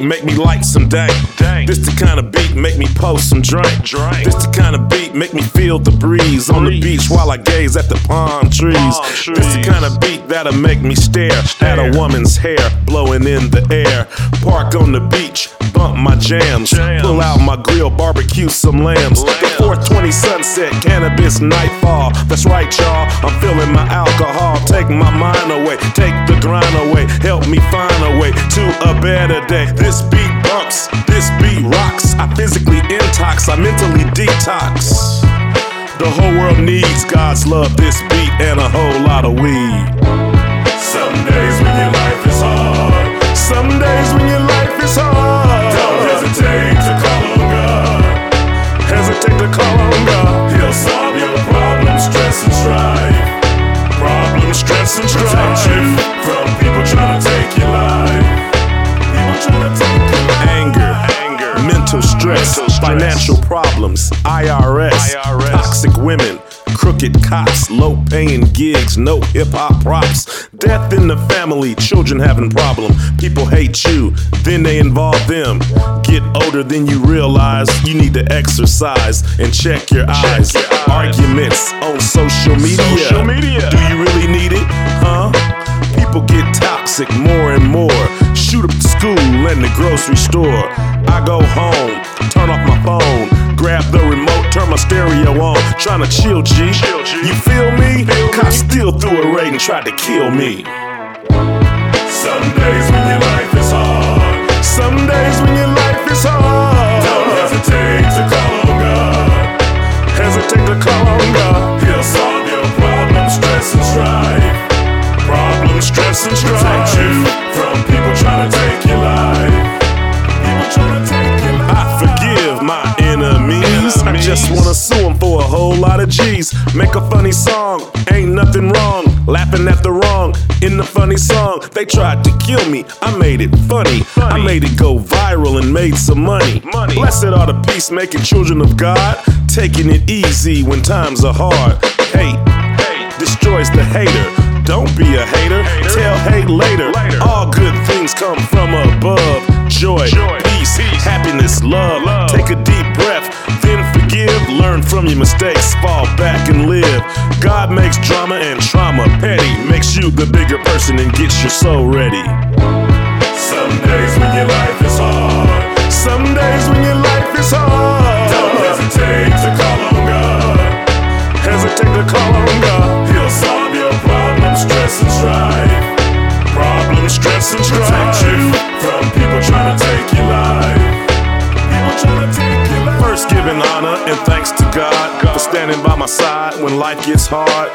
make me light some dank. This the kind of beat make me post some drink. This the kind of beat make me feel the breeze on the beach while I gaze at the palm trees. This the kind of beat that'll make me stare at a woman's hair blowing in the air. Park on the beach, bump my jams, pull out my grill, barbecue some lambs. The 420 sunset, cannabis nightfall. That's right, y'all, I'm feeling my alcohol. Take my mind away, take the grind away, help me find a way to a better day. This beat bumps, this beat rocks. I physically intox, I mentally detox. The whole world needs God's love, this beat, and a whole lot of weed. Some days when your life is hard, some days when your life is hard, don't hesitate to call on God. Hesitate to call on God. He'll solve your problems, stress and strife. Problems, stress and strife. Protect you from people trying to take your life. People trying to take your life. Anger, mental stress, financial problems, IRS, toxic women, crooked cops, low-paying gigs, no hip-hop props, death in the family, children having problems, people hate you, then they involve them. Get older than you realize, you need to exercise and check your eyes. Arguments on social media. Do you really need it? Huh? People get toxic more and more. Shoot up the school and the grocery store. I go home, turn off my phone, grab the remote, turn my stereo on, tryna chill, G. You feel me? Cops still threw a raid and tried to kill me. Some days when your life is hard, some days when your life is hard, don't hesitate to call on God. Hesitate to call on God. He'll solve your problems, stress and strife. Problems, stress and strife. Protect you from people trying to take your life. People trying to take your life. I forgive my enemies. I just wanna sue them for a whole lot of G's. Make a funny song, ain't nothing wrong. Laughing at the wrong in the funny song. They tried to kill me, I made it funny. I made it go viral and made some money. Blessed are the peacemaking children of God, taking it easy when times are hard. Hate destroys the hater. Don't be a hater, tell hate later. All good things come from above. Joy, peace, happiness, love. Take a deep breath, then forgive. Learn from your mistakes, fall back and live. God makes drama and trauma petty. Makes you the bigger person and gets your soul ready. Some days when your life is hard, some days when your life is hard, don't hesitate to call on God. Hesitate to call on God. He'll solve your problems, stress and strife. Problems, stress and strife. Protect you from people trying to take your life. People trying to take your life. First giving honor and thanks to God for standing by my side when life gets hard.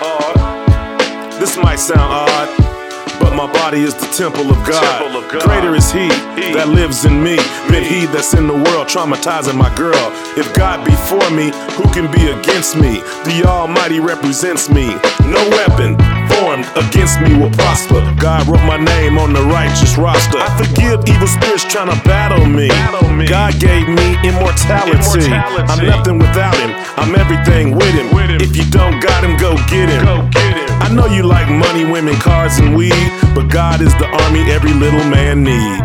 This might sound odd, but my body is the temple of God. Greater is He that lives in me than he that's in the world traumatizing my girl. If God be for me, who can be against me? The Almighty represents me. No weapon formed against me will prosper. God wrote my name on the righteous roster. I forgive evil spirits trying to battle me. God gave me immortality. I'm nothing without Him, I'm everything with Him. If you don't got Him, go get Him. I know you like money, women, cars, and weed, but God is the army every little man need.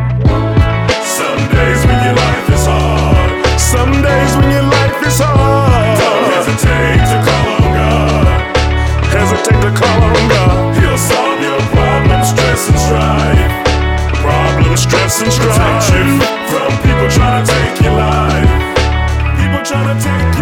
Some days when your life is hard, some days when your life is hard, don't hesitate to call on God. Hesitate to call on God. He'll solve your problems, stress and strife. Problems, stress and strife. Protect you from people trying to take your life. People trying to take